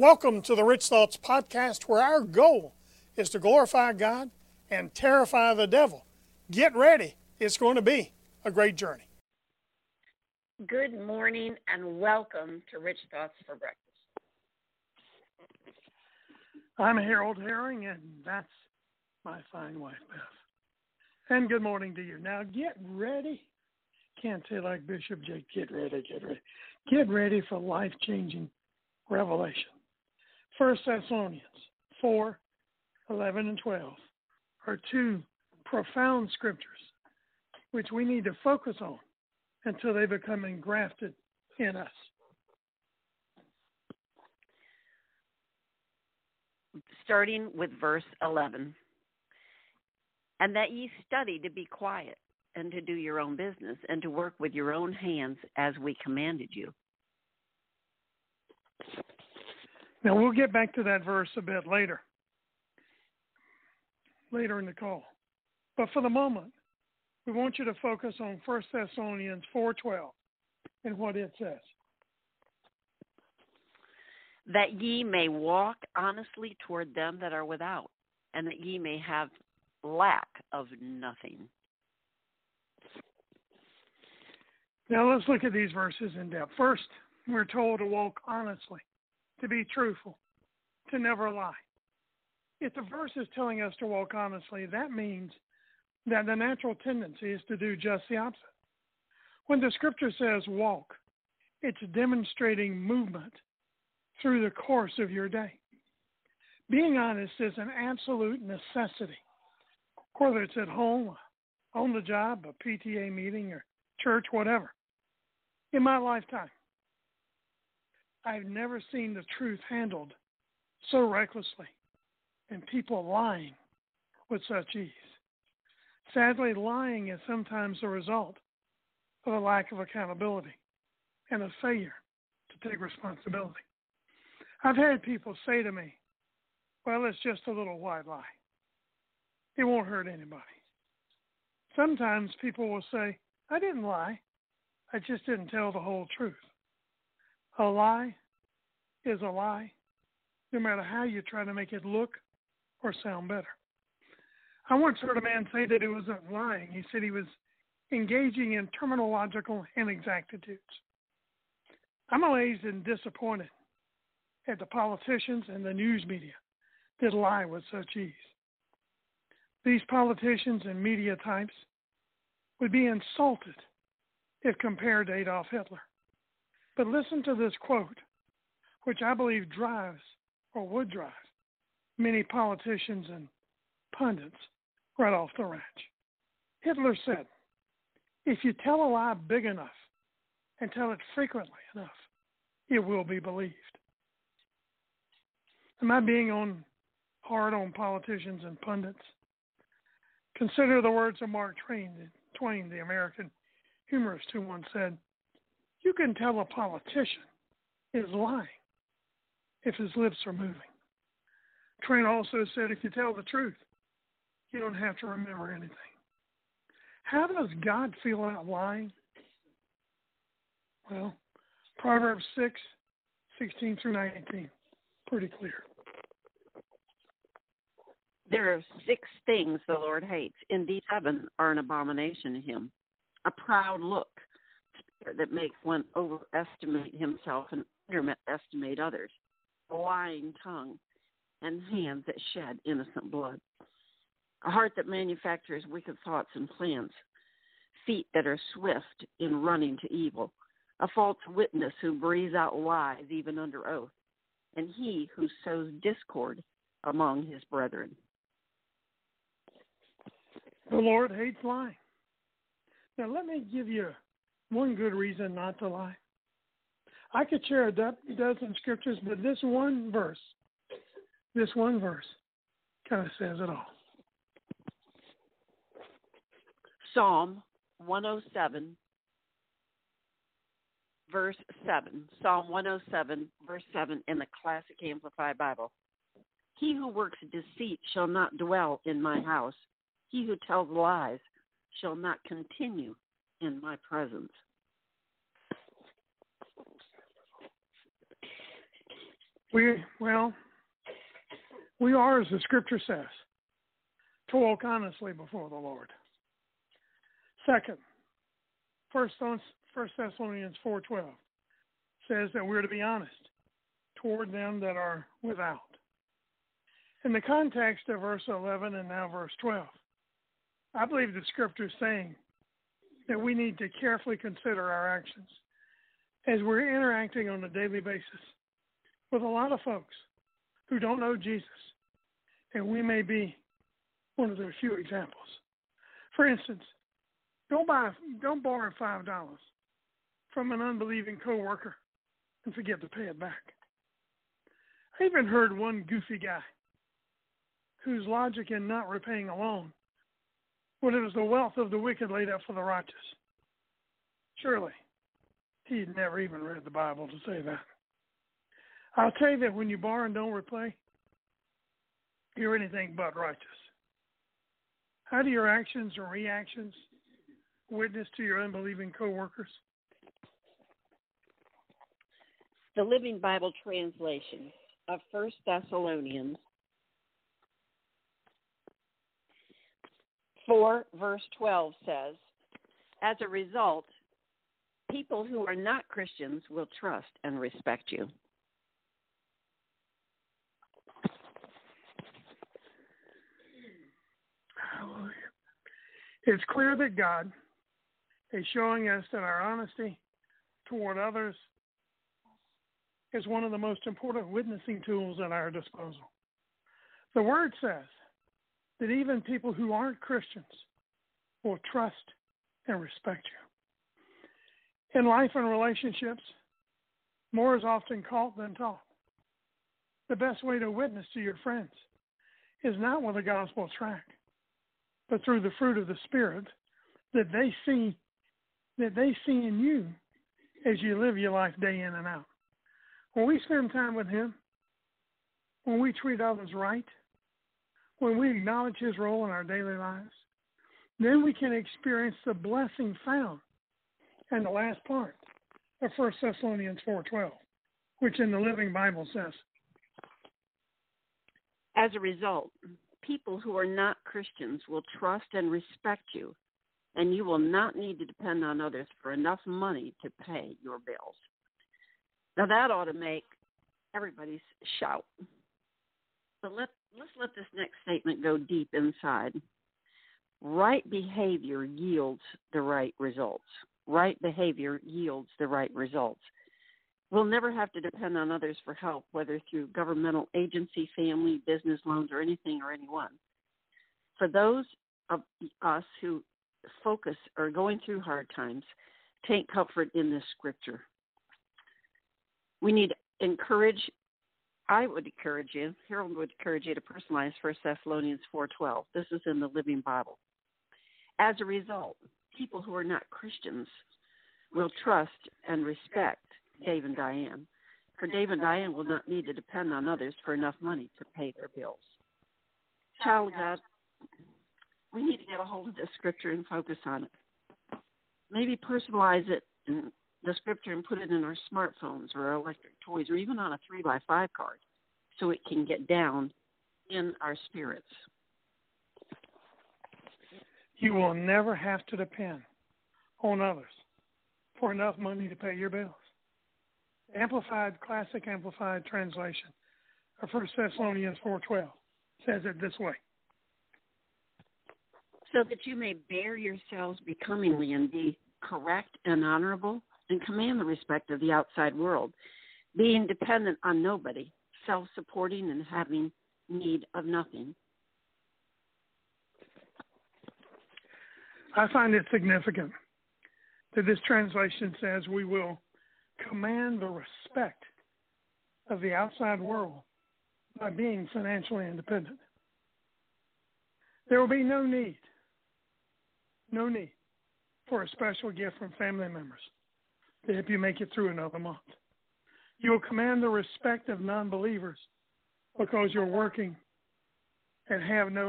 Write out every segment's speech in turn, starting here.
Welcome to the Rich Thoughts Podcast, where our goal is to glorify God and terrify the devil. Get ready. It's going to be a great journey. Good morning and welcome to Rich Thoughts for Breakfast. I'm Harold Herring, and that's my fine wife, Beth. And good morning to you. Now get ready. Can't say like Bishop Jake, get ready, get ready. Get ready for life-changing revelation. 1 Thessalonians 4, 11 and 12 are two profound scriptures which we need to focus on until they become engrafted in us. Starting with verse 11. And that ye study to be quiet and to do your own business and to work with your own hands as we commanded you. Now, we'll get back to that verse a bit later in the call. But for the moment, we want you to focus on 1 Thessalonians 4:12 and what it says. That ye may walk honestly toward them that are without, and that ye may have lack of nothing. Now, let's look at these verses in depth. First, we're told to walk honestly, to be truthful, to never lie. If the verse is telling us to walk honestly, that means that the natural tendency is to do just the opposite. When the scripture says walk, it's demonstrating movement through the course of your day. Being honest is an absolute necessity, whether it's at home, on the job, a PTA meeting, or church, whatever. In my lifetime, I've never seen the truth handled so recklessly and people lying with such ease. Sadly, lying is sometimes the result of a lack of accountability and a failure to take responsibility. I've had people say to me, well, it's just a little white lie. It won't hurt anybody. Sometimes people will say, I didn't lie. I just didn't tell the whole truth. A lie is a lie, no matter how you try to make it look or sound better. I once heard a man say that he wasn't lying. He said he was engaging in terminological inexactitudes. I'm amazed and disappointed at the politicians and the news media that lie with such ease. These politicians and media types would be insulted if compared to Adolf Hitler. But listen to this quote, which I believe drives or would drive many politicians and pundits right off the ranch. Hitler said, if you tell a lie big enough and tell it frequently enough, it will be believed. Am I being hard on politicians and pundits? Consider the words of Mark Twain, the American humorist, who once said, you can tell a politician is lying if his lips are moving. Twain also said, if you tell the truth, you don't have to remember anything. How does God feel about lying? Well, Proverbs 6:16 through 19, pretty clear. There are 6 things the Lord hates. Indeed, 7 are an abomination to him. A proud look, spirit that makes one overestimate himself and underestimate others, a lying tongue, and hands that shed innocent blood, a heart that manufactures wicked thoughts and plans, feet that are swift in running to evil, a false witness who breathes out lies even under oath, and he who sows discord among his brethren. The Lord hates lying. Now, let me give you one good reason not to lie. I could share a dozen scriptures, but this one verse kind of says it all. Psalm 107, verse 7. Psalm 107, verse 7 in the Classic Amplified Bible. He who works deceit shall not dwell in my house. He who tells lies shall not continue in my presence. We are, as the Scripture says, to walk honestly before the Lord. Second, 1 Thessalonians 4:12 says that we're to be honest toward them that are without. In the context of verse 11 and now verse 12, I believe the Scripture is saying that we need to carefully consider our actions as we're interacting on a daily basis with a lot of folks who don't know Jesus, and we may be one of their few examples. For instance, don't borrow $5 from an unbelieving coworker and forget to pay it back. I even heard one goofy guy whose logic in not repaying a loan, when it was the wealth of the wicked laid up for the righteous. Surely, he'd never even read the Bible to say that. I'll tell you that when you borrow and don't repay, you're anything but righteous. How do your actions or reactions witness to your unbelieving coworkers? The Living Bible translation of 1 Thessalonians 4, verse 12 says, as a result, people who are not Christians will trust and respect you. Hallelujah. It's clear that God is showing us that our honesty toward others is one of the most important witnessing tools at our disposal. The Word says that even people who aren't Christians will trust and respect you. In life and relationships, more is often caught than taught. The best way to witness to your friends is not with a gospel tract, but through the fruit of the Spirit that they see in you as you live your life day in and out. When we spend time with Him, when we treat others right, when we acknowledge His role in our daily lives, then we can experience the blessing found in the last part of 1 Thessalonians 4:12, which in the Living Bible says, as a result, people who are not Christians will trust and respect you, and you will not need to depend on others for enough money to pay your bills. Now that ought to make everybody shout. But let's let this next statement go deep inside. Right behavior yields the right results. Right behavior yields the right results. We'll never have to depend on others for help, whether through governmental agency, family, business loans, or anything or anyone. For those of us who focus or going through hard times, take comfort in this scripture. We need I would encourage you, Harold would encourage you to personalize 1 Thessalonians 4:12. This is in the Living Bible. As a result, people who are not Christians will trust and respect Dave and Diane. For Dave and Diane will not need to depend on others for enough money to pay their bills. Child of God, we need to get a hold of this scripture and focus on it. Maybe personalize it in the scripture and put it in our smartphones or our electric toys or even on a 3x5 card so it can get down in our spirits. You will never have to depend on others for enough money to pay your bills. Classic Amplified translation of 1 Thessalonians 4:12 says it this way. So that you may bear yourselves becomingly and be correct and honorable and command the respect of the outside world, being dependent on nobody, self-supporting and having need of nothing. I find it significant that this translation says we will command the respect of the outside world by being financially independent. There will be no need for a special gift from family members to help you make it through another month. You will command the respect of non-believers because you're working and have no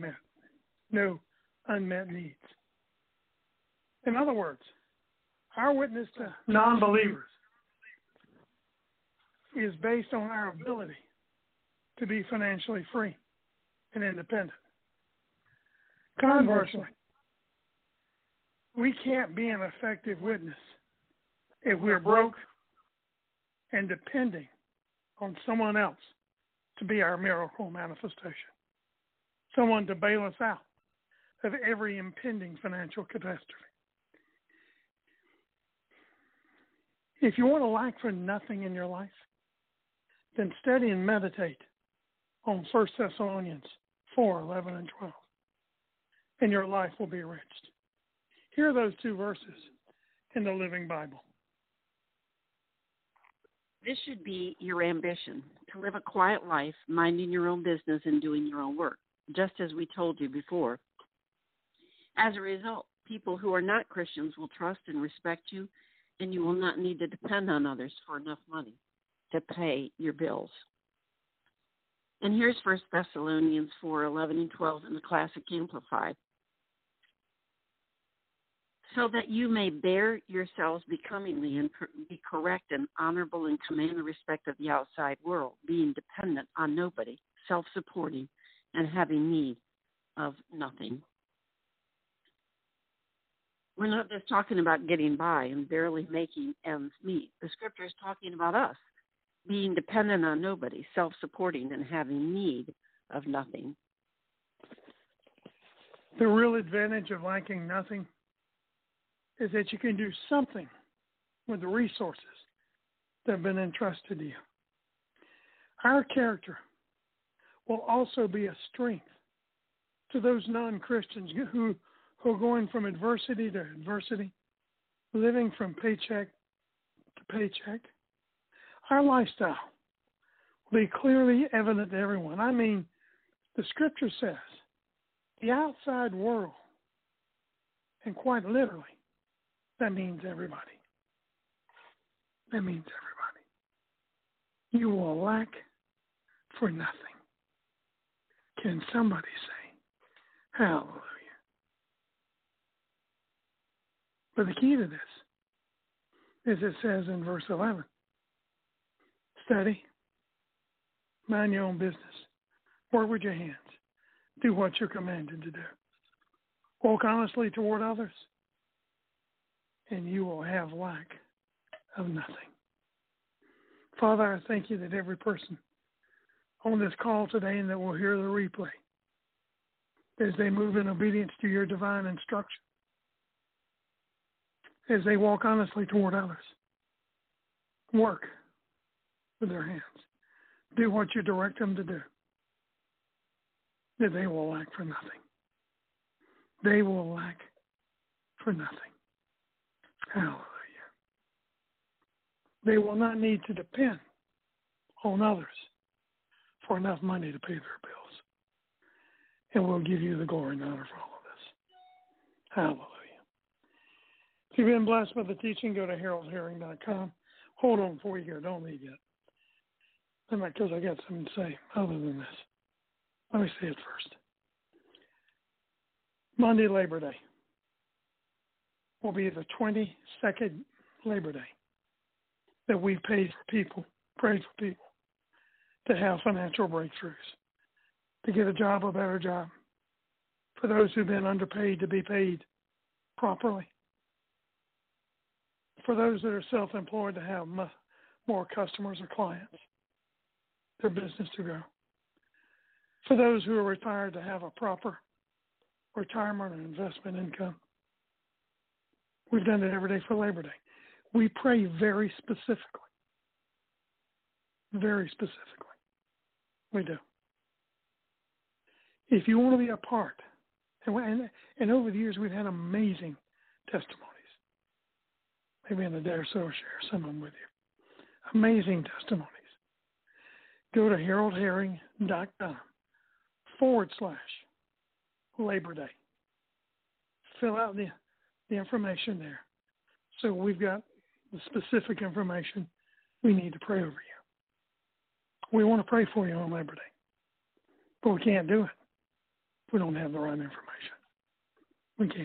unmet needs. In other words, our witness to non-believers is based on our ability to be financially free and independent. Conversely, we can't be an effective witness if we're broke and depending on someone else to be our miracle manifestation, someone to bail us out of every impending financial catastrophe. If you want to lack for nothing in your life, then study and meditate on 1 Thessalonians 4, 11 and 12, and your life will be enriched. Hear those two verses in the Living Bible. This should be your ambition, to live a quiet life, minding your own business and doing your own work, just as we told you before. As a result, people who are not Christians will trust and respect you, and you will not need to depend on others for enough money to pay your bills. And here's 1 Thessalonians 4, 11 and 12 in the Classic Amplified. So that you may bear yourselves becomingly and be correct and honorable and command the respect of the outside world, being dependent on nobody, self-supporting, and having need of nothing. We're not just talking about getting by and barely making ends meet. The scripture is talking about us being dependent on nobody, self-supporting, and having need of nothing. The real advantage of lacking nothing is that you can do something with the resources that have been entrusted to you. Our character will also be a strength to those non-Christians who are going from adversity to adversity, living from paycheck to paycheck. Our lifestyle will be clearly evident to everyone. I mean, the scripture says the outside world, and quite literally, that means everybody. That means everybody. You will lack for nothing. Can somebody say, hallelujah? But the key to this is it says in verse 11, study, mind your own business, work with your hands, do what you're commanded to do. Walk honestly toward others, and you will have lack of nothing. Father, I thank you that every person on this call today and that will hear the replay, as they move in obedience to your divine instruction, as they walk honestly toward others, work with their hands, do what you direct them to do, that they will lack for nothing. They will lack for nothing. Hallelujah. They will not need to depend on others for enough money to pay their bills. And we'll give you the glory and honor for all of this. Hallelujah. If you've been blessed by the teaching, go to haroldherring.com. Hold on before you go. Don't leave yet. Because I got something to say other than this. Let me say it first. Monday, Labor Day, will be the 22nd Labor Day that we've prayed for people to have financial breakthroughs, to get a job, a better job, for those who've been underpaid to be paid properly, for those that are self-employed to have more customers or clients, their business to grow, for those who are retired to have a proper retirement and investment income. We've done it every day for Labor Day. We pray very specifically. Very specifically. We do. If you want to be a part, and over the years we've had amazing testimonies. Maybe in a day or so I'll share some of them with you. Amazing testimonies. Go to haroldherring.com/Labor Day. Fill out the information there. So we've got the specific information we need to pray over you. We want to pray for you on Labor Day, but we can't do it if we don't have the right information. We can't.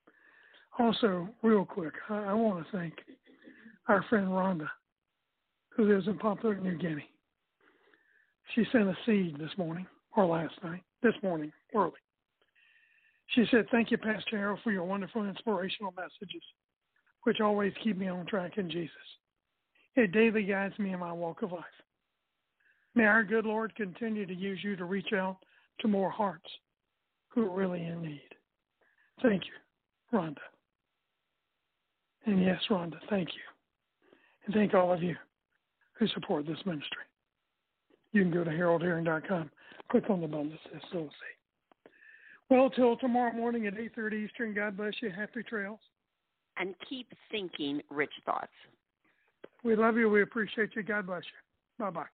Also, real quick, I want to thank our friend Rhonda, who lives in Papua New Guinea. She sent a seed this morning, or last night, this morning, early. She said, "Thank you, Pastor Harold, for your wonderful inspirational messages, which always keep me on track in Jesus. It daily guides me in my walk of life. May our good Lord continue to use you to reach out to more hearts who are really in need." Thank you, Rhonda. And yes, Rhonda, thank you. And thank all of you who support this ministry. You can go to HaroldHerring.com, click on the button that says Sow a Seed. Well, till tomorrow morning at 8:30 Eastern, God bless you. Happy trails. And keep thinking rich thoughts. We love you. We appreciate you. God bless you. Bye-bye.